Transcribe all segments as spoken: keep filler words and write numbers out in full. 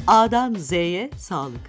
A'dan Z'ye sağlık.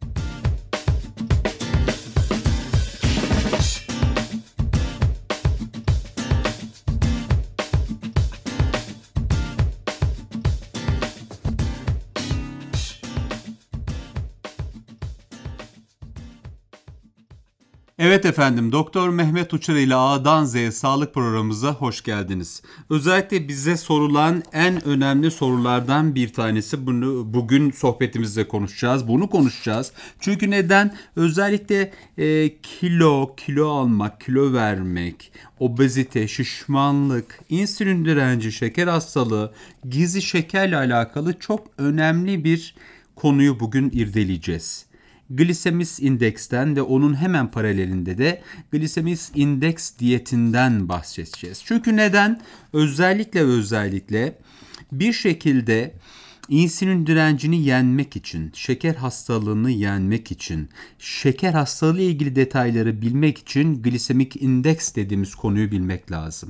Evet efendim, Doktor Mehmet Uçar ile A'dan Z'ye sağlık programımıza hoş geldiniz. Özellikle bize sorulan en önemli sorulardan bir tanesi, bunu bugün sohbetimizde konuşacağız. Bunu konuşacağız. Çünkü neden? Özellikle e, kilo, kilo almak, kilo vermek, obezite, şişmanlık, insülin direnci, şeker hastalığı, gizli şekerle alakalı çok önemli bir konuyu bugün irdeleyeceğiz. Glisemik indeksten ve onun hemen paralelinde de glisemik indeks diyetinden bahsedeceğiz. Çünkü neden? Özellikle ve özellikle bir şekilde insülin direncini yenmek için, şeker hastalığını yenmek için, şeker hastalığı ile ilgili detayları bilmek için glisemik indeks dediğimiz konuyu bilmek lazım.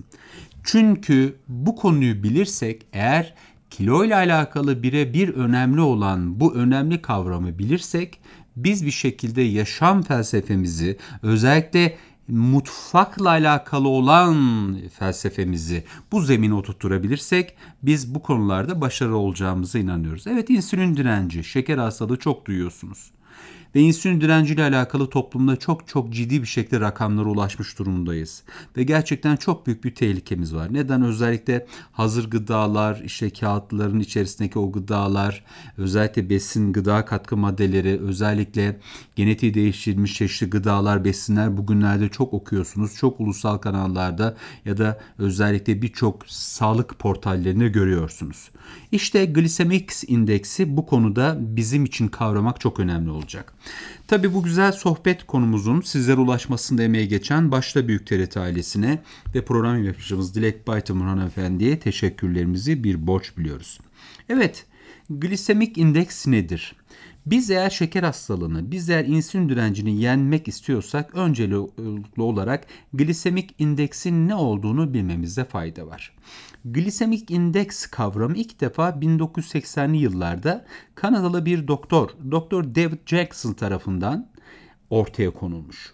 Çünkü bu konuyu bilirsek, eğer kilo ile alakalı birebir önemli olan bu önemli kavramı bilirsek, biz bir şekilde yaşam felsefemizi, özellikle mutfakla alakalı olan felsefemizi bu zemine oturtturabilirsek biz bu konularda başarılı olacağımıza inanıyoruz. Evet, insülin direnci, şeker hastalığı çok duyuyorsunuz. Ve insülin direnciyle alakalı toplumda çok çok ciddi bir şekilde rakamlara ulaşmış durumdayız. Ve gerçekten çok büyük bir tehlikemiz var. Neden? Özellikle hazır gıdalar, işte kağıtların içerisindeki o gıdalar, özellikle besin, gıda katkı maddeleri, özellikle genetiği değiştirilmiş çeşitli gıdalar, besinler bugünlerde çok okuyorsunuz. Çok ulusal kanallarda ya da özellikle birçok sağlık portallerinde görüyorsunuz. İşte glisemik indeksi bu konuda bizim için kavramak çok önemli olacak. Tabii bu güzel sohbet konumuzun sizlere ulaşmasında emeği geçen başta Büyük T R T ailesine ve program yapıcımız Dilek Baytamur hanımefendiye teşekkürlerimizi bir borç biliyoruz. Evet, glisemik indeks nedir? Biz eğer şeker hastalığını, biz eğer insülin direncini yenmek istiyorsak öncelikli olarak glisemik indeksin ne olduğunu bilmemizde fayda var. Glisemik indeks kavramı ilk defa bin dokuz yüz seksenli yıllarda Kanadalı bir doktor, Doktor David Jackson tarafından ortaya konulmuş.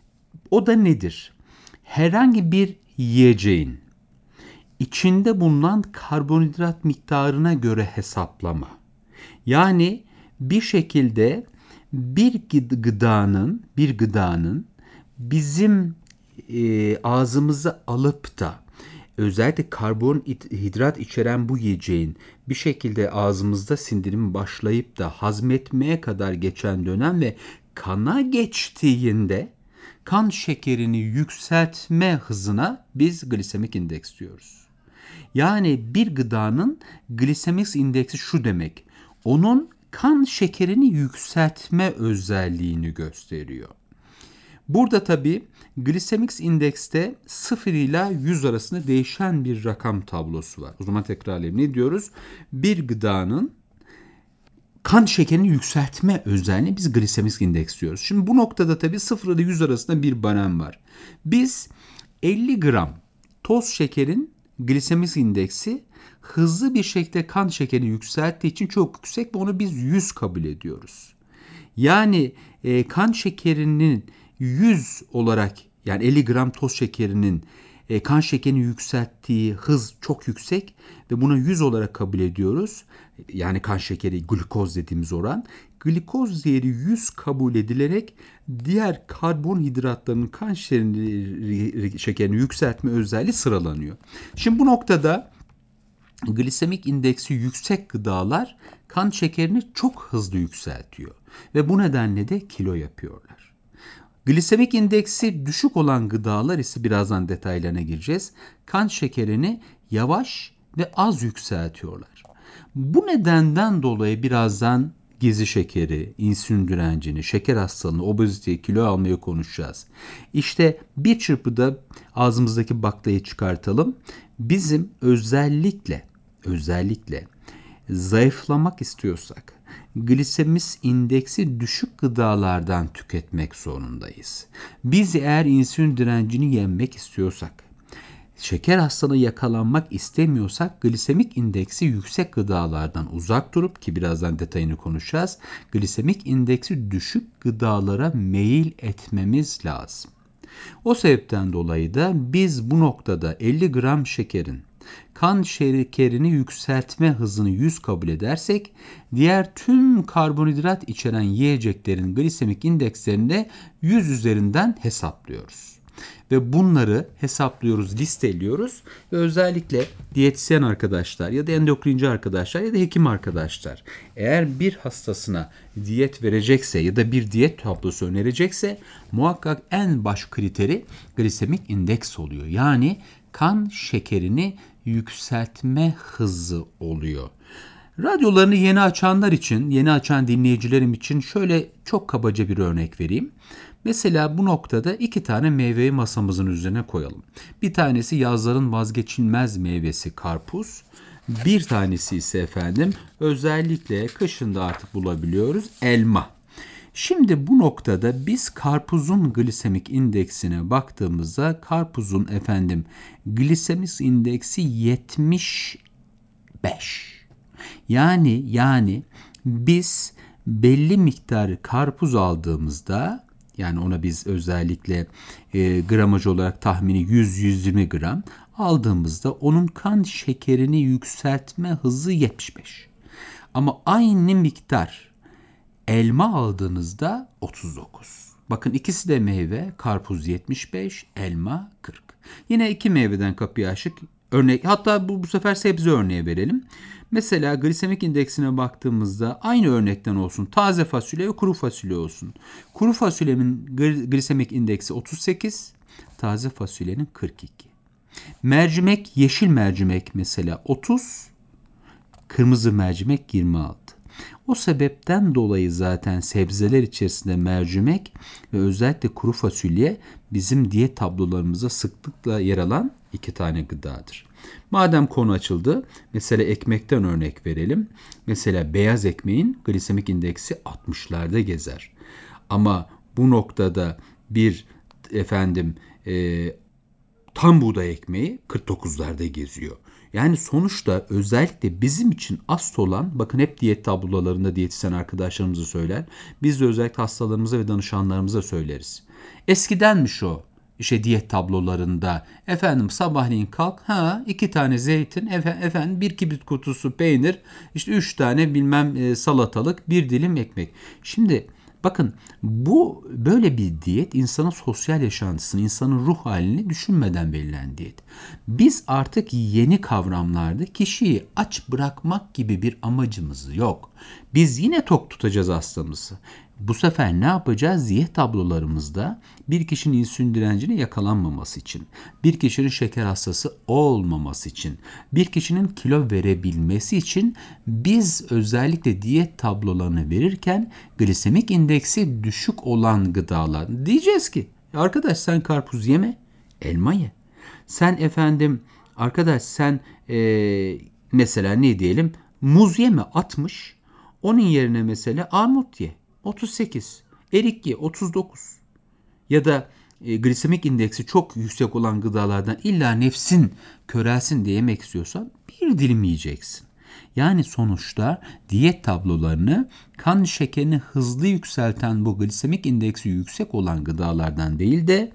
O da nedir? Herhangi bir yiyeceğin içinde bulunan karbonhidrat miktarına göre hesaplama. Yani bir şekilde bir gıdanın, bir gıdanın bizim e, ağzımıza alıp da özellikle karbonhidrat içeren bu yiyeceğin bir şekilde ağzımızda sindirimi başlayıp da hazmetmeye kadar geçen dönem ve kana geçtiğinde kan şekerini yükseltme hızına biz glisemik indeks diyoruz. Yani bir gıdanın glisemik indeksi şu demek: onun kan şekerini yükseltme özelliğini gösteriyor. Burada tabii glisemik indekste sıfır ile yüz arasında değişen bir rakam tablosu var. O zaman tekrarlayayım. Ne diyoruz? Bir gıdanın kan şekerini yükseltme özelliğini biz glisemik indeks diyoruz. Şimdi bu noktada tabii sıfır ile yüz arasında bir barem var. Biz elli gram toz şekerin glisemik indeksi hızlı bir şekilde kan şekerini yükselttiği için çok yüksek ve onu biz yüz kabul ediyoruz. Yani e, kan şekerinin yüz olarak, yani elli gram toz şekerinin e, kan şekerini yükselttiği hız çok yüksek ve buna yüz olarak kabul ediyoruz. Yani kan şekeri, glikoz dediğimiz oran. Glikoz değeri yüz kabul edilerek diğer karbonhidratların kan şekerini yükseltme özelliği sıralanıyor. Şimdi bu noktada glisemik indeksi yüksek gıdalar kan şekerini çok hızlı yükseltiyor ve bu nedenle de kilo yapıyorlar. Glisemik indeksi düşük olan gıdalar ise, birazdan detaylarına gireceğiz, kan şekerini yavaş ve az yükseltiyorlar. Bu nedenden dolayı birazdan gizli şekeri, insülin direncini, şeker hastalığını, obeziteyi, kilo almayı konuşacağız. İşte bir çırpıda ağzımızdaki baklayı çıkartalım. Bizim özellikle özellikle zayıflamak istiyorsak glisemik indeksi düşük gıdalardan tüketmek zorundayız. Biz eğer insülin direncini yenmek istiyorsak, şeker hastalığı yakalanmak istemiyorsak glisemik indeksi yüksek gıdalardan uzak durup, ki birazdan detayını konuşacağız, glisemik indeksi düşük gıdalara meyil etmemiz lazım. O sebepten dolayı da biz bu noktada elli gram şekerin kan şekerini yükseltme hızını yüz kabul edersek, diğer tüm karbonhidrat içeren yiyeceklerin glisemik indekslerini de yüz üzerinden hesaplıyoruz. Ve bunları hesaplıyoruz, listeliyoruz ve özellikle diyetisyen arkadaşlar ya da endokrinci arkadaşlar ya da hekim arkadaşlar eğer bir hastasına diyet verecekse ya da bir diyet tablosu önerecekse muhakkak en baş kriteri glisemik indeks oluyor. Yani kan şekerini yükseltme hızı oluyor. Radyolarını yeni açanlar için, yeni açan dinleyicilerim için şöyle çok kabaca bir örnek vereyim. Mesela bu noktada iki tane meyveyi masamızın üzerine koyalım. Bir tanesi yazların vazgeçilmez meyvesi karpuz. Bir tanesi ise efendim özellikle kışında artık bulabiliyoruz elma. Şimdi bu noktada biz karpuzun glisemik indeksine baktığımızda karpuzun efendim glisemik indeksi yetmiş beş. Yani yani biz belli miktar karpuz aldığımızda, yani ona biz özellikle e, gramaj olarak tahmini yüz yüz yirmi gram aldığımızda onun kan şekerini yükseltme hızı yetmiş beş. Ama aynı miktar elma aldığınızda otuz dokuz. Bakın ikisi de meyve, karpuz yetmiş beş, elma kırk. Yine iki meyveden kapıyı açık. Örnek, hatta bu, bu sefer sebze örneği verelim. Mesela glisemik indeksine baktığımızda aynı örnekten olsun. Taze fasulye ve kuru fasulye olsun. Kuru fasulyenin glisemik indeksi otuz sekiz, taze fasulyenin kırk iki. Mercimek, yeşil mercimek mesela otuz, kırmızı mercimek yirmi altı. O sebepten dolayı zaten sebzeler içerisinde mercimek ve özellikle kuru fasulye bizim diyet tablolarımıza sıklıkla yer alan iki tane gıdadır. Madem konu açıldı, mesela ekmekten örnek verelim. Mesela beyaz ekmeğin glisemik indeksi altmışlarda gezer. Ama bu noktada bir efendim e, tam buğday ekmeği kırk dokuzlarda geziyor. Yani sonuçta özellikle bizim için asıl olan, bakın hep diyet tablolarında diyetisyen arkadaşlarımıza söyler. Biz de özellikle hastalarımıza ve danışanlarımıza söyleriz. Eskidenmiş o. İşte diyet tablolarında efendim sabahleyin kalk, ha iki tane zeytin, efendim, efendim bir kibrit kutusu peynir, işte üç tane bilmem e, salatalık, bir dilim ekmek. Şimdi bakın bu böyle bir diyet insanın sosyal yaşantısını, insanın ruh halini düşünmeden verilen diyet. Biz artık yeni kavramlarda kişiyi aç bırakmak gibi bir amacımız yok. Biz yine tok tutacağız hastamızı. Bu sefer ne yapacağız? Diyet tablolarımızda bir kişinin insülin direncine yakalanmaması için, bir kişinin şeker hastası olmaması için, bir kişinin kilo verebilmesi için biz özellikle diyet tablolarını verirken glisemik indeksi düşük olan gıdalar diyeceğiz ki arkadaş sen karpuz yeme, elma ye. Sen efendim arkadaş sen ee, mesela ne diyelim muz yeme altmış, onun yerine mesela armut ye. otuz sekiz, erik ye otuz dokuz. Ya da e, glisemik indeksi çok yüksek olan gıdalardan illa nefsin körelsin diye yemek istiyorsan bir dilim yiyeceksin. Yani sonuçta diyet tablolarını kan şekerini hızlı yükselten bu glisemik indeksi yüksek olan gıdalardan değil de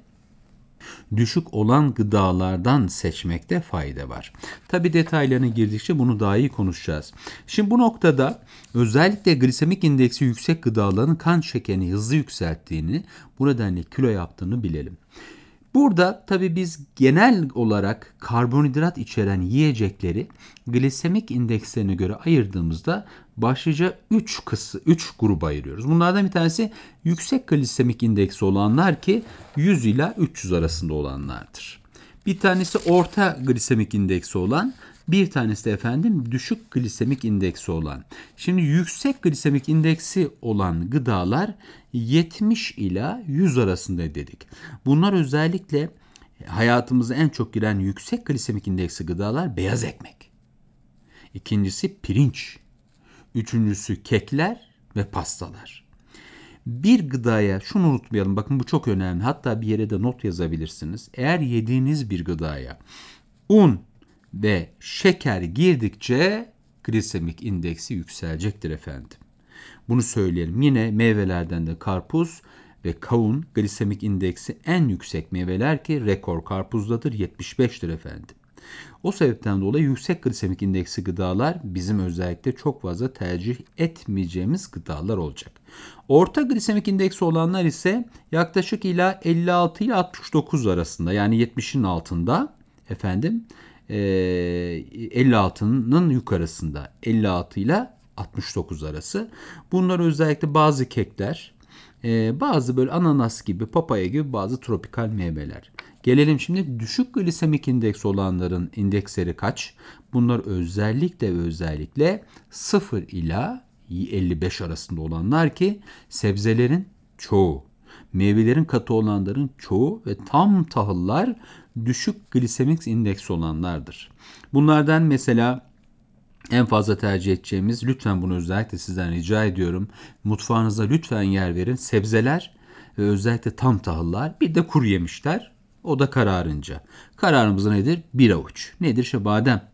düşük olan gıdalardan seçmekte fayda var. Tabi detaylarına girdikçe bunu daha iyi konuşacağız. Şimdi bu noktada özellikle glisemik indeksi yüksek gıdaların kan şekerini hızlı yükselttiğini, bu nedenle kilo yaptığını bilelim. Burada tabii biz genel olarak karbonhidrat içeren yiyecekleri glisemik indekslerine göre ayırdığımızda başlıca üç kısı üç gruba ayırıyoruz. Bunlardan bir tanesi yüksek glisemik indeksi olanlar ki yüz ila üç yüz arasında olanlardır. Bir tanesi orta glisemik indeksi olan, bir tanesi de efendim düşük glisemik indeksi olan. Şimdi yüksek glisemik indeksi olan gıdalar yetmiş ila yüz arasında dedik. Bunlar özellikle hayatımıza en çok giren yüksek glisemik indeksi gıdalar beyaz ekmek. İkincisi pirinç. Üçüncüsü kekler ve pastalar. Bir gıdaya şunu unutmayalım, bakın bu çok önemli, hatta bir yere de not yazabilirsiniz. Eğer yediğiniz bir gıdaya un ve şeker girdikçe glisemik indeksi yükselecektir efendim. Bunu söyleyelim. Yine meyvelerden de karpuz ve kavun glisemik indeksi en yüksek meyveler ki rekor karpuzdadır, yetmiş beştir efendim. O sebepten dolayı yüksek glisemik indeksi gıdalar bizim özellikle çok fazla tercih etmeyeceğimiz gıdalar olacak. Orta glisemik indeksi olanlar ise yaklaşık ila elli altı ile altmış dokuz arasında, yani yetmişin altında efendim, elli altının yukarısında, elli altı ile altmış dokuz arası. Bunlar özellikle bazı kekler, bazı böyle ananas gibi, papaya gibi bazı tropikal meyveler. Gelelim şimdi düşük glisemik indeks olanların indeksleri kaç? Bunlar özellikle ve özellikle sıfır ila elli beş arasında olanlar ki sebzelerin çoğu, meyvelerin katı olanların çoğu ve tam tahıllar düşük glisemik indeks olanlardır. Bunlardan mesela en fazla tercih edeceğimiz, lütfen bunu özellikle sizden rica ediyorum, mutfağınıza lütfen yer verin, sebzeler ve özellikle tam tahıllar, bir de kuru yemişler. O da kararınca. Kararımız nedir? Bir avuç. Nedir? İşte badem,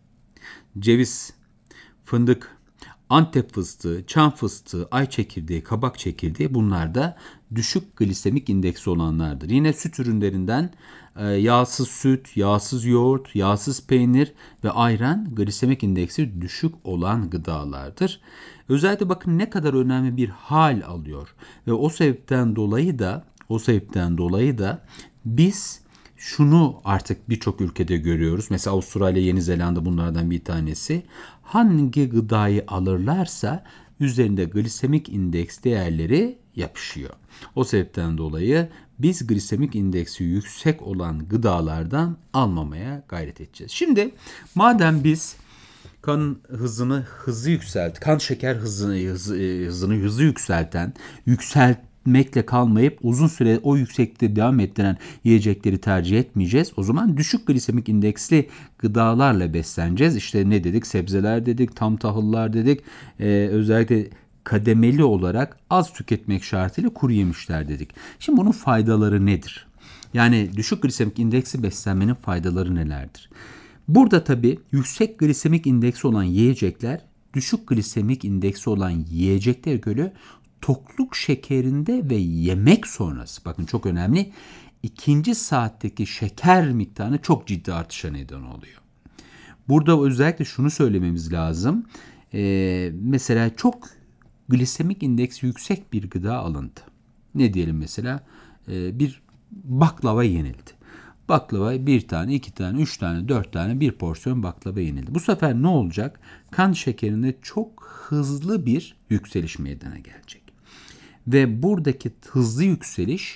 ceviz, fındık, Antep fıstığı, çam fıstığı, ay çekirdeği, kabak çekirdeği, bunlar da düşük glisemik indeksi olanlardır. Yine süt ürünlerinden e, yağsız süt, yağsız yoğurt, yağsız peynir ve ayran glisemik indeksi düşük olan gıdalardır. Özellikle bakın ne kadar önemli bir hal alıyor ve o sebepten dolayı da o sebepten dolayı da biz şunu artık birçok ülkede görüyoruz. Mesela Avustralya, Yeni Zelanda bunlardan bir tanesi. Hangi gıdayı alırlarsa üzerinde glisemik indeks değerleri yapışıyor. O sebepten dolayı biz glisemik indeksi yüksek olan gıdalardan almamaya gayret edeceğiz. Şimdi madem biz kan hızını hızı yükselt, kan şeker hızını hızı, hızını hızı yükselten, yükselt mekle kalmayıp uzun süre o yükseklikte devam ettiren yiyecekleri tercih etmeyeceğiz. O zaman düşük glisemik indeksli gıdalarla besleneceğiz. İşte ne dedik? Sebzeler dedik, tam tahıllar dedik. Ee, özellikle kademeli olarak az tüketmek şartıyla kuru yemişler dedik. Şimdi bunun faydaları nedir? Yani düşük glisemik indeksli beslenmenin faydaları nelerdir? Burada tabii yüksek glisemik indeksi olan yiyecekler düşük glisemik indeksi olan yiyeceklere göre tokluk şekerinde ve yemek sonrası, bakın çok önemli, ikinci saatteki şeker miktarını çok ciddi artışa neden oluyor. Burada özellikle şunu söylememiz lazım. Ee, mesela çok glisemik indeksi yüksek bir gıda alındı. Ne diyelim mesela? Ee, bir baklava yenildi. Baklava bir tane, iki tane, üç tane, dört tane bir porsiyon baklava yenildi. Bu sefer ne olacak? Kan şekerinde çok hızlı bir yükseliş meydana gelecek. Ve buradaki hızlı yükseliş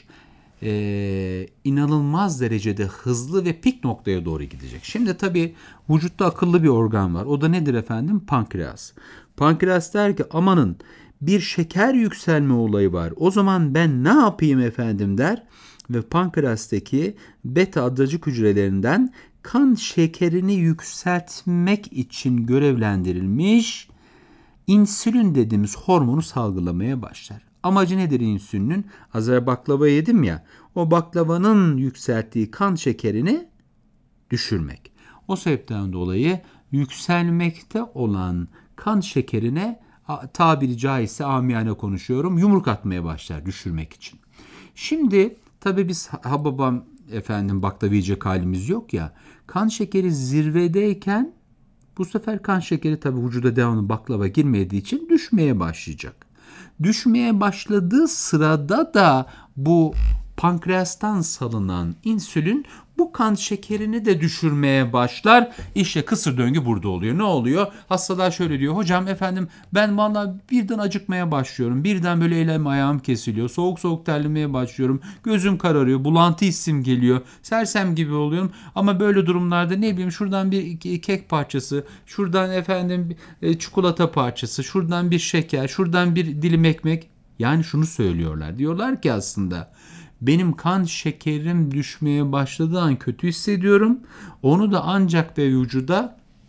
e, inanılmaz derecede hızlı ve pik noktaya doğru gidecek. Şimdi tabii vücutta akıllı bir organ var. O da nedir efendim? Pankreas. Pankreas der ki amanın bir şeker yükselme olayı var. O zaman ben ne yapayım efendim der. Ve pankreastaki beta adacık hücrelerinden kan şekerini yükseltmek için görevlendirilmiş insülin dediğimiz hormonu salgılamaya başlar. Amacı nedir insülinin? Az önce baklava yedim ya, o baklavanın yükselttiği kan şekerini düşürmek. O sebepten dolayı yükselmekte olan kan şekerine, tabiri caizse amiyane konuşuyorum, yumruk atmaya başlar düşürmek için. Şimdi tabii biz ha babam efendim baklava yiyecek halimiz yok ya, kan şekeri zirvedeyken bu sefer kan şekeri tabii vücuda devamlı baklava girmediği için düşmeye başlayacak. Düşmeye başladığı sırada da bu pankreastan salınan insülin bu kan şekerini de düşürmeye başlar. İşte kısır döngü burada oluyor. Ne oluyor? Hastalar şöyle diyor. Hocam efendim ben vallahi birden acıkmaya başlıyorum. Birden böyle elim ayağım kesiliyor. Soğuk soğuk terlemeye başlıyorum. Gözüm kararıyor. Bulantı hissim geliyor. Sersem gibi oluyorum. Ama böyle durumlarda ne bileyim şuradan bir kek parçası, şuradan efendim çikolata parçası, şuradan bir şeker, şuradan bir dilim ekmek. Yani şunu söylüyorlar. Diyorlar ki aslında benim kan şekerim düşmeye başladığı an kötü hissediyorum. Onu da ancak ve vücuda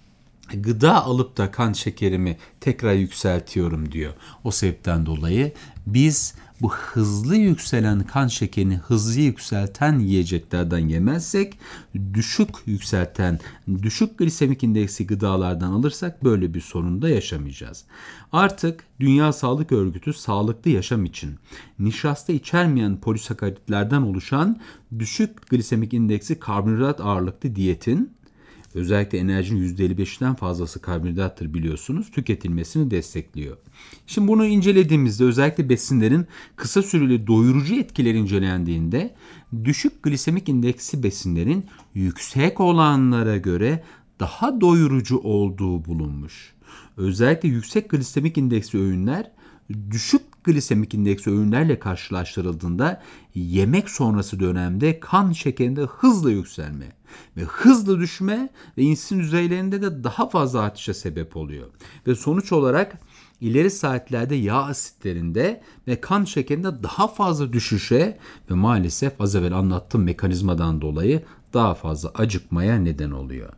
gıda alıp da kan şekerimi tekrar yükseltiyorum diyor. O sebepten dolayı biz bu hızlı yükselen kan şekerini hızlı yükselten yiyeceklerden yemezsek, düşük yükselten, düşük glisemik indeksi gıdalardan alırsak böyle bir sorun da yaşamayacağız. Artık Dünya Sağlık Örgütü sağlıklı yaşam için nişasta içermeyen polisakaritlerden oluşan düşük glisemik indeksi karbonhidrat ağırlıklı diyetin, özellikle enerjinin yüzde elli beşinden fazlası karbonhidrattır biliyorsunuz, tüketilmesini destekliyor. Şimdi bunu incelediğimizde özellikle besinlerin kısa süreli doyurucu etkileri incelendiğinde düşük glisemik indeksi besinlerin yüksek olanlara göre daha doyurucu olduğu bulunmuş. Özellikle yüksek glisemik indeksi öğünler düşük glisemik indeksi öğünlerle karşılaştırıldığında yemek sonrası dönemde kan şekerinde hızla yükselme ve hızlı düşme ve insülin düzeylerinde de daha fazla artışa sebep oluyor. Ve sonuç olarak ileri saatlerde yağ asitlerinde ve kan şekerinde daha fazla düşüşe ve maalesef az evvel anlattığım mekanizmadan dolayı daha fazla acıkmaya neden oluyor.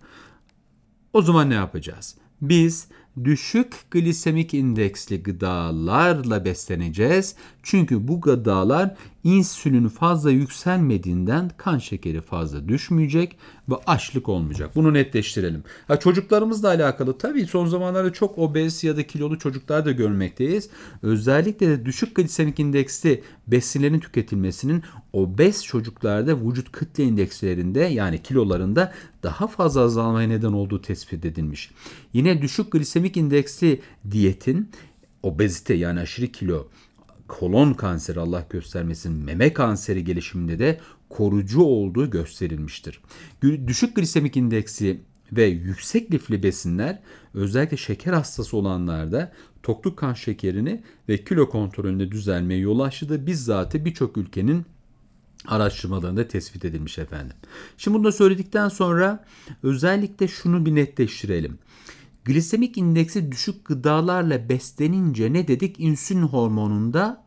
O zaman ne yapacağız? Biz düşük glisemik indeksli gıdalarla besleneceğiz. Çünkü bu gıdalar insülin fazla yükselmediğinden kan şekeri fazla düşmeyecek ve açlık olmayacak. Bunu netleştirelim. Ha, çocuklarımızla alakalı tabii son zamanlarda çok obez ya da kilolu çocuklar da görmekteyiz. Özellikle de düşük glisemik indeksli besinlerin tüketilmesinin obez çocuklarda vücut kütle indekslerinde yani kilolarında daha fazla azalmaya neden olduğu tespit edilmiş. Yine düşük glisemik indeksli diyetin obezite yani aşırı kilo, kolon kanseri Allah göstermesin, meme kanseri gelişiminde de koruyucu olduğu gösterilmiştir. Düşük glisemik indeksi ve yüksek lifli besinler özellikle şeker hastası olanlarda tokluk kan şekerini ve kilo kontrolünde düzelmeye yol açtı. Bizzat birçok ülkenin araştırmalarında tespit edilmiş efendim. Şimdi bunu da söyledikten sonra özellikle şunu bir netleştirelim. Glisemik indeksi düşük gıdalarla beslenince ne dedik? İnsülin hormonunda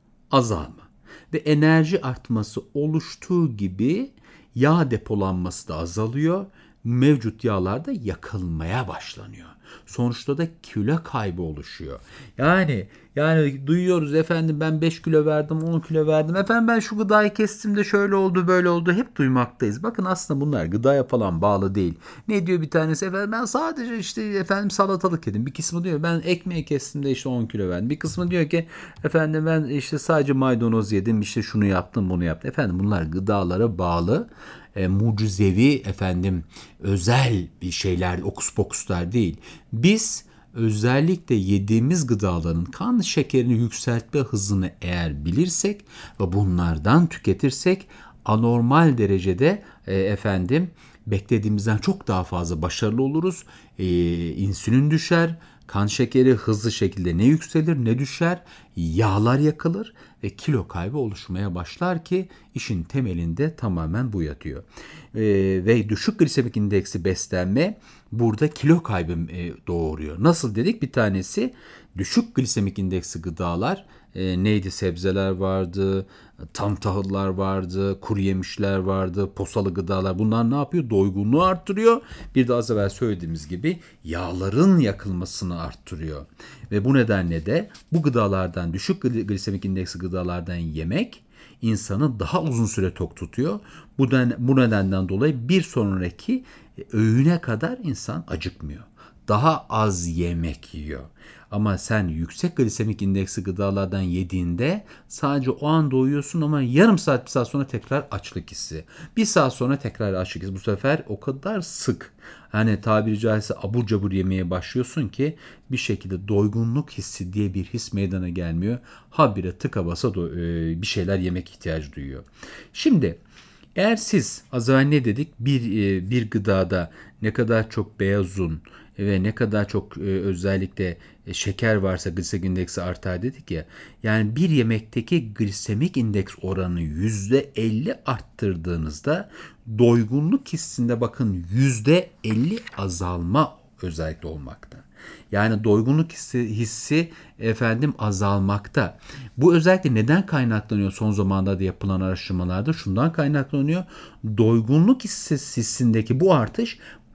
azalma ve enerji artması oluştuğu gibi yağ depolanması da azalıyor. Mevcut yağlar da yakılmaya başlanıyor. Sonuçta da kilo kaybı oluşuyor. Yani yani duyuyoruz efendim ben beş kilo verdim, on kilo verdim. Efendim ben şu gıdayı kestim de şöyle oldu, böyle oldu. Hep duymaktayız. Bakın aslında bunlar gıdaya falan bağlı değil. Ne diyor bir tanesi? Efendim ben sadece işte efendim salatalık yedim. Bir kısmı diyor ben ekmeği kestim de işte on kilo verdim. Bir kısmı diyor ki efendim ben işte sadece maydanoz yedim, işte şunu yaptım, bunu yaptım. Efendim bunlar gıdalara bağlı. E, mucizevi efendim özel bir şeyler, okus pokuslar değil. Biz özellikle yediğimiz gıdaların kan şekerini yükseltme hızını eğer bilirsek ve bunlardan tüketirsek anormal derecede e, efendim beklediğimizden çok daha fazla başarılı oluruz. E, insülin düşer. Kan şekeri hızlı şekilde ne yükselir ne düşer, yağlar yakılır ve kilo kaybı oluşmaya başlar ki işin temelinde tamamen bu yatıyor. Ee, ve düşük glisemik indeksi beslenme burada kilo kaybı e, doğuruyor. Nasıl dedik? Bir tanesi düşük glisemik indeksi gıdalar e, neydi? Sebzeler vardı, tam tahıllar vardı, kuru yemişler vardı, posalı gıdalar. Bunlar ne yapıyor? Doygunluğu arttırıyor. Bir de az evvel söylediğimiz gibi yağların yakılmasını arttırıyor. Ve bu nedenle de bu gıdalardan, düşük glisemik indeksi gıdalardan yemek insanı daha uzun süre tok tutuyor. Bu, den, bu nedenden dolayı bir sonraki öğüne kadar insan acıkmıyor. Daha az yemek yiyor. Ama sen yüksek glisemik indeksi gıdalardan yediğinde sadece o an doyuyorsun ama yarım saat bir saat sonra tekrar açlık hissi. Bir saat sonra tekrar açlık hissi. Bu sefer o kadar sık hani tabiri caizse abur cabur yemeye başlıyorsun ki bir şekilde doygunluk hissi diye bir his meydana gelmiyor. Habire tıka basa do- bir şeyler yemek ihtiyacı duyuyor. Şimdi eğer siz az evvel ne dedik bir, bir gıdada ne kadar çok beyaz un ve ne kadar çok özellikle şeker varsa glisemik indeksi artar dedik ya. Yani bir yemekteki glisemik indeks oranını yüzde elli arttırdığınızda doygunluk hissinde bakın yüzde elli azalma özellikle olmakta. Yani doygunluk hissi, hissi efendim azalmakta. Bu özellikle neden kaynaklanıyor son zamanlarda yapılan araştırmalarda? Şundan kaynaklanıyor. Doygunluk hissindeki bu artış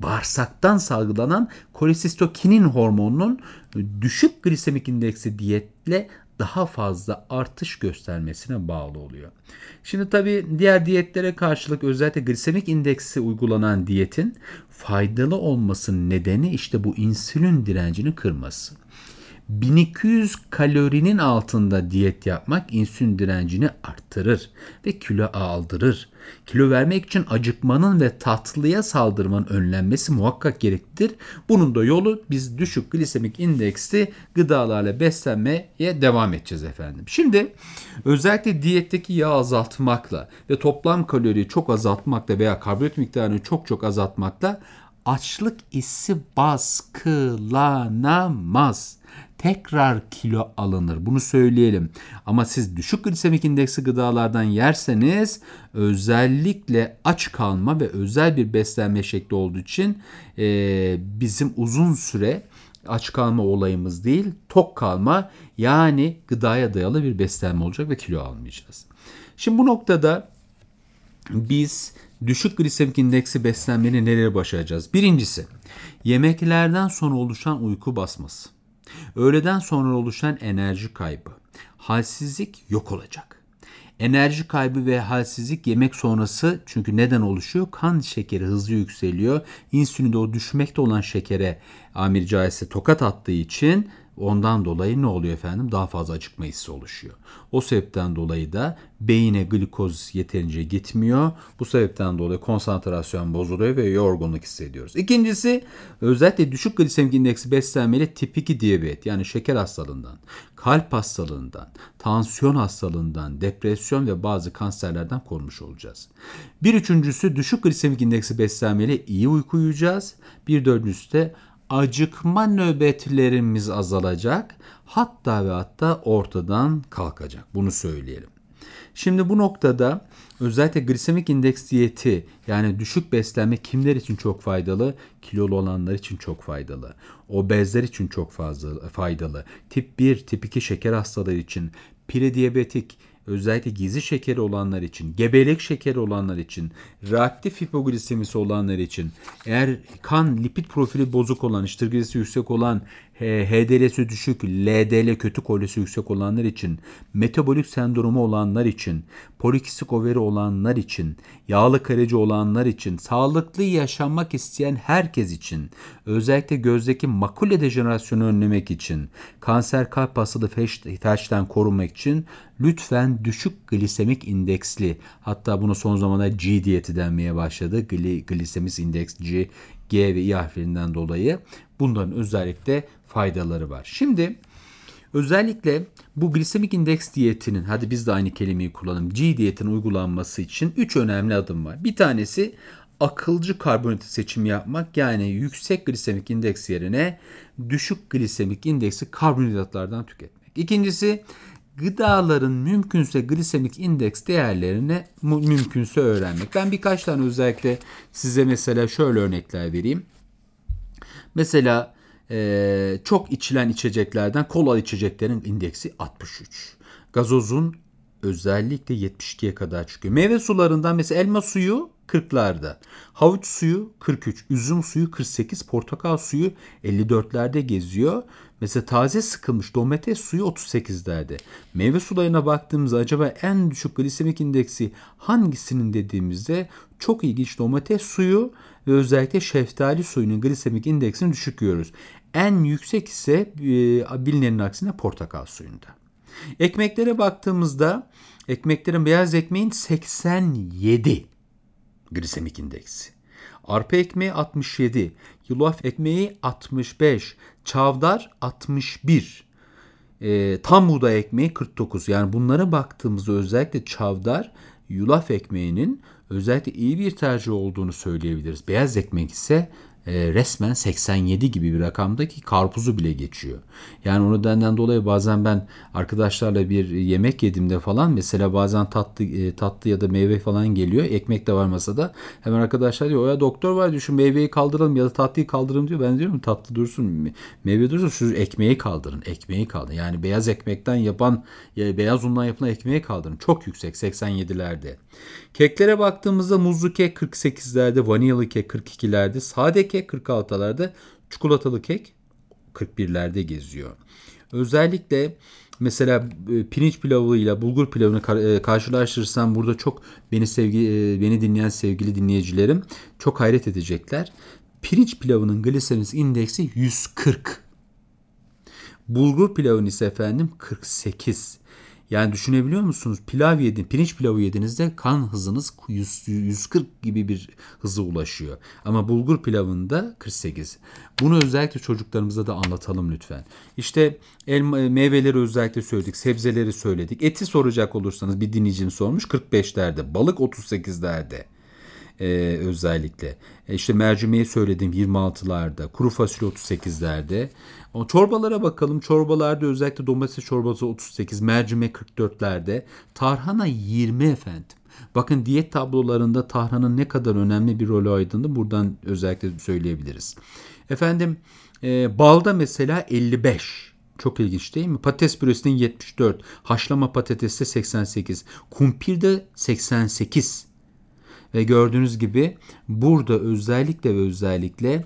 bağırsaktan salgılanan kolisistokinin hormonunun düşük glisemik indeksi diyetle daha fazla artış göstermesine bağlı oluyor. Şimdi tabii diğer diyetlere karşılık özellikle glisemik indeksi uygulanan diyetin faydalı olmasının nedeni işte bu insülin direncini kırması. bin iki yüz kalorinin altında diyet yapmak insülin direncini arttırır ve kilo aldırır. Kilo vermek için acıkmanın ve tatlıya saldırmanın önlenmesi muhakkak gereklidir. Bunun da yolu biz düşük glisemik indeksli gıdalarla beslenmeye devam edeceğiz efendim. Şimdi özellikle diyetteki yağ azaltmakla ve toplam kaloriyi çok azaltmakla veya karbonhidrat miktarını çok çok azaltmakla açlık hissi baskılanamaz. Tekrar kilo alınır. Bunu söyleyelim. Ama siz düşük glisemik indeksi gıdalardan yerseniz özellikle aç kalma ve özel bir beslenme şekli olduğu için e, bizim uzun süre aç kalma olayımız değil, tok kalma yani gıdaya dayalı bir beslenme olacak ve kilo almayacağız. Şimdi bu noktada biz düşük glisemik indeksi beslenmeyi nereye başaracağız? Birincisi, yemeklerden sonra oluşan uyku basması. Öğleden sonra oluşan enerji kaybı, halsizlik yok olacak. Enerji kaybı ve halsizlik yemek sonrası çünkü neden oluşuyor? Kan şekeri hızlı yükseliyor. İnsülinde o düşmekte olan şekere amiri caizse tokat attığı için ondan dolayı ne oluyor efendim? Daha fazla acıkma hissi oluşuyor. O sebepten dolayı da beyine glikoz yeterince gitmiyor. Bu sebepten dolayı konsantrasyon bozuluyor ve yorgunluk hissediyoruz. İkincisi özellikle düşük glisemik indeksi beslenmeyle tip iki diyabet yani şeker hastalığından, kalp hastalığından, tansiyon hastalığından, depresyon ve bazı kanserlerden korunmuş olacağız. Bir üçüncüsü düşük glisemik indeksi beslenmeyle iyi uyku uyuyacağız. Bir dördüncüsü de acıkma nöbetlerimiz azalacak. Hatta ve hatta ortadan kalkacak. Bunu söyleyelim. Şimdi bu noktada özellikle glisemik indeks diyeti yani düşük beslenme kimler için çok faydalı? Kilolu olanlar için çok faydalı. Obezler için çok fazla faydalı. Tip bir, tip iki şeker hastaları için, prediyabetik, özellikle gizli şekeri olanlar için, gebelik şekeri olanlar için, reaktif hipoglisemisi olanlar için, eğer kan lipid profili bozuk olan, trigliseridik yüksek olan, H D L'si düşük, L D L kötü kolesterolü yüksek olanlar için, metabolik sendromu olanlar için, polikistik overi olanlar için, yağlı karacı olanlar için, sağlıklı yaşamak isteyen herkes için, özellikle gözdeki makule dejenerasyonu önlemek için, kanser kalp hastalığı felçten korunmak için lütfen düşük glisemik indeksli, hatta bunu son zamanlarda G diyeti denmeye başladı. Glisemik indeks G, G ve I harflerinden dolayı bunların özellikle faydaları var. Şimdi özellikle bu glisemik indeks diyetinin, hadi biz de aynı kelimeyi kullanalım, G diyetinin uygulanması için üç önemli adım var. Bir tanesi akılcı karbonhidrat seçimi yapmak, yani yüksek glisemik indeks yerine düşük glisemik indeksi karbonhidratlardan tüketmek. İkincisi gıdaların mümkünse glisemik indeks değerlerini mümkünse öğrenmek. Ben birkaç tane özellikle size mesela şöyle örnekler vereyim. Mesela e, çok içilen içeceklerden kola içeceklerin indeksi altmış üç. Gazozun özellikle yetmiş ikiye kadar çıkıyor. Meyve sularından mesela elma suyu kırklarda, havuç suyu kırk üç, üzüm suyu kırk sekiz, portakal suyu elli dörtlerde geziyor. Mesela taze sıkılmış domates suyu otuz sekizlerde. Meyve sularına baktığımızda acaba en düşük glisemik indeksi hangisinin dediğimizde çok ilginç domates suyu ve özellikle şeftali suyunun glisemik indeksini düşük görüyoruz. En yüksek ise e, bilinenin aksine portakal suyunda. Ekmeklere baktığımızda ekmeklerin beyaz ekmeğin seksen yedi glisemik indeksi. Arpa ekmeği altmış yedi, yulaf ekmeği altmış beş, çavdar altmış bir, e, tam buğday ekmeği kırk dokuz. Yani bunlara baktığımızda özellikle çavdar, yulaf ekmeğinin özellikle iyi bir tercih olduğunu söyleyebiliriz. Beyaz ekmek ise e, resmen seksen yedi gibi bir rakamdaki karpuzu bile geçiyor. Yani o nedenden dolayı bazen ben arkadaşlarla bir yemek yediğimde falan mesela bazen tatlı e, tatlı ya da meyve falan geliyor. Ekmek de var masada. Hemen arkadaşlar diyor, o ya doktor var diyor, şu meyveyi kaldıralım ya da tatlıyı kaldıralım diyor. Ben diyorum tatlı dursun, meyve dursun, şu ekmeği kaldırın. Ekmeği kaldırın. Yani beyaz ekmekten yapan, ya beyaz undan yapılan ekmeği kaldırın. Çok yüksek, seksen yedilerde. Keklere baktığımızda muzlu kek kırk sekizlerde, vanilyalı kek kırk ikilerde, sade kek kırk altılarda, çikolatalı kek kırk birlerde geziyor. Özellikle mesela pirinç pilavıyla bulgur pilavını karşılaştırırsam burada çok beni sevgi beni dinleyen sevgili dinleyicilerim çok hayret edecekler. Pirinç pilavının glisemik indeksi yüz kırk. Bulgur pilavının ise efendim kırk sekiz. Yani düşünebiliyor musunuz? Pilav yedin, pirinç pilavı yediğinizde kan hızınız yüz, yüz kırk gibi bir hıza ulaşıyor. Ama bulgur pilavında kırk sekiz. Bunu özellikle çocuklarımıza da anlatalım lütfen. İşte elma, meyveleri özellikle söyledik, sebzeleri söyledik. Eti soracak olursanız bir dinleyicim sormuş kırk beşlerde, balık otuz sekizlerde. Ee, özellikle. E işte mercimeği söyledim yirmi altılarda, kuru fasulye otuz sekizlerde. O çorbalara bakalım. Çorbalarda özellikle domates çorbası otuz sekiz, mercimek kırk dörtlerde, tarhana yirmi efendim. Bakın diyet tablolarında tarhanın ne kadar önemli bir rol oynadığını buradan özellikle söyleyebiliriz. Efendim e, balda mesela elli beş. Çok ilginç değil mi? Patates püresinin yetmiş dört, haşlama patateste seksen sekiz, kumpirde seksen sekiz. Ve gördüğünüz gibi burada özellikle ve özellikle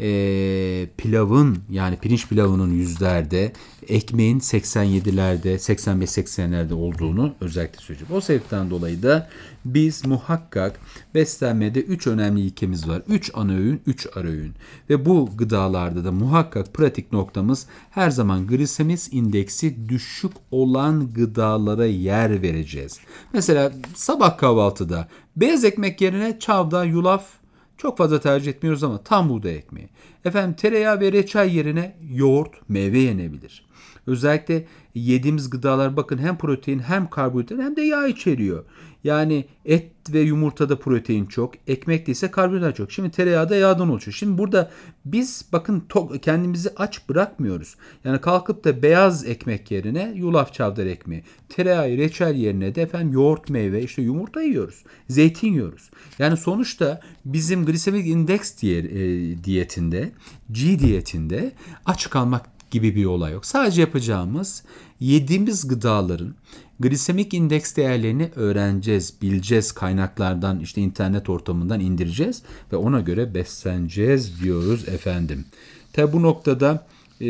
e, pilavın yani pirinç pilavının yüzlerde, ekmeğin seksen yedilerde, seksen beş seksenlerde olduğunu özellikle söyleyeceğim. O sebepten dolayı da biz muhakkak beslenmede üç önemli ilkemiz var. üç ana öğün, üç ara öğün. Ve bu gıdalarda da muhakkak pratik noktamız her zaman glisemik indeksi düşük olan gıdalara yer vereceğiz. Mesela sabah kahvaltıda beyaz ekmek yerine çavdar, yulaf çok fazla tercih etmiyoruz ama tam buğday ekmeği. Efendim tereyağı ve reçel yerine yoğurt, meyve yenebilir. Özellikle yediğimiz gıdalar bakın hem protein hem karbonhidrat hem de yağ içeriyor. Yani et ve yumurtada protein çok, ekmekte ise karbonhidrat çok. Şimdi tereyağı da yağdan oluşuyor. Şimdi burada biz bakın to- kendimizi aç bırakmıyoruz. Yani kalkıp da beyaz ekmek yerine yulaf çavdar ekmeği, tereyağı reçel yerine de efendim yoğurt, meyve, işte yumurta yiyoruz. Zeytin yiyoruz. Yani sonuçta bizim glisemik indeks diye, e, diyetinde, G diyetinde aç kalmak gibi bir olay yok. Sadece yapacağımız yediğimiz gıdaların glisemik indeks değerlerini öğreneceğiz, bileceğiz, kaynaklardan işte internet ortamından indireceğiz ve ona göre besleneceğiz diyoruz efendim. Tabi bu noktada e,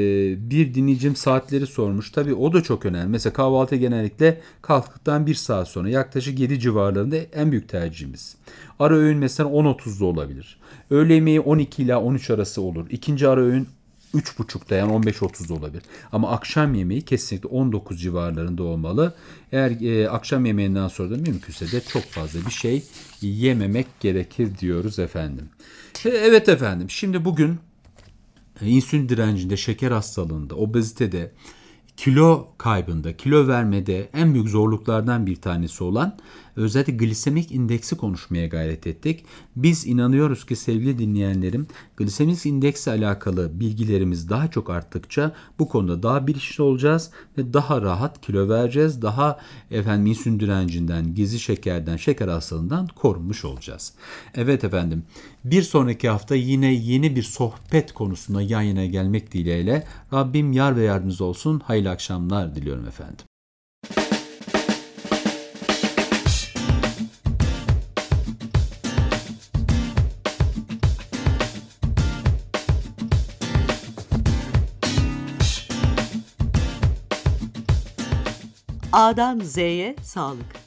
bir dinleyicim saatleri sormuş. Tabi o da çok önemli. Mesela kahvaltı genellikle kalktıktan bir saat sonra yaklaşık yedi civarlarında en büyük tercihimiz. Ara öğün mesela on otuzda olabilir. Öğle yemeği on iki ila on üç arası olur. İkinci ara öğün üç buçukta yani on beş otuzda olabilir. Ama akşam yemeği kesinlikle on dokuz civarlarında olmalı. Eğer e, akşam yemeğinden sonra da mümkünse de çok fazla bir şey yememek gerekir diyoruz efendim. E, evet efendim. Şimdi bugün e, insülin direncinde, şeker hastalığında, obezitede, kilo kaybında, kilo vermede en büyük zorluklardan bir tanesi olan özellikle glisemik indeksi konuşmaya gayret ettik. Biz inanıyoruz ki sevgili dinleyenlerim, glisemik indeksle alakalı bilgilerimiz daha çok arttıkça bu konuda daha bilinçli olacağız ve daha rahat kilo vereceğiz. Daha efendim insülin direncinden, gizli şekerden, şeker hastalığından korunmuş olacağız. Evet efendim, bir sonraki hafta yine yeni bir sohbet konusunda yan yana gelmek dileğiyle Rabbim yar ve yardımcınız olsun. Hayırlı akşamlar diliyorum efendim. A'dan Z'ye sağlık.